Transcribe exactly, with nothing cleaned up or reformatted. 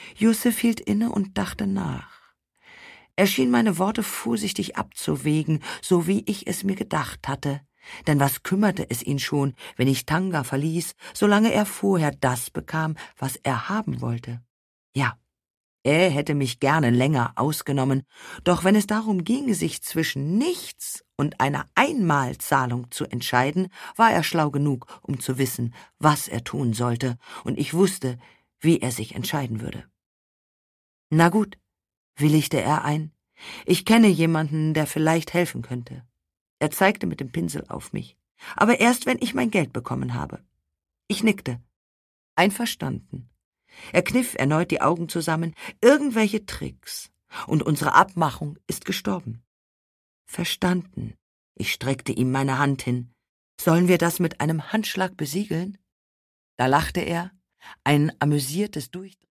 Yusuf hielt inne und dachte nach. Er schien meine Worte vorsichtig abzuwägen, so wie ich es mir gedacht hatte. Denn was kümmerte es ihn schon, wenn ich Tanga verließ, solange er vorher das bekam, was er haben wollte? Ja, er hätte mich gerne länger ausgenommen, doch wenn es darum ging, sich zwischen nichts und einer Einmalzahlung zu entscheiden, war er schlau genug, um zu wissen, was er tun sollte, und ich wusste, wie er sich entscheiden würde. Na gut, willigte er ein. Ich kenne jemanden, der vielleicht helfen könnte. Er zeigte mit dem Pinsel auf mich. Aber erst, wenn ich mein Geld bekommen habe. Ich nickte. Einverstanden. Er kniff erneut die Augen zusammen. Irgendwelche Tricks. Und unsere Abmachung ist gestorben. Verstanden. Ich streckte ihm meine Hand hin. Sollen wir das mit einem Handschlag besiegeln? Da lachte er. Ein amüsiertes Durchdrehen.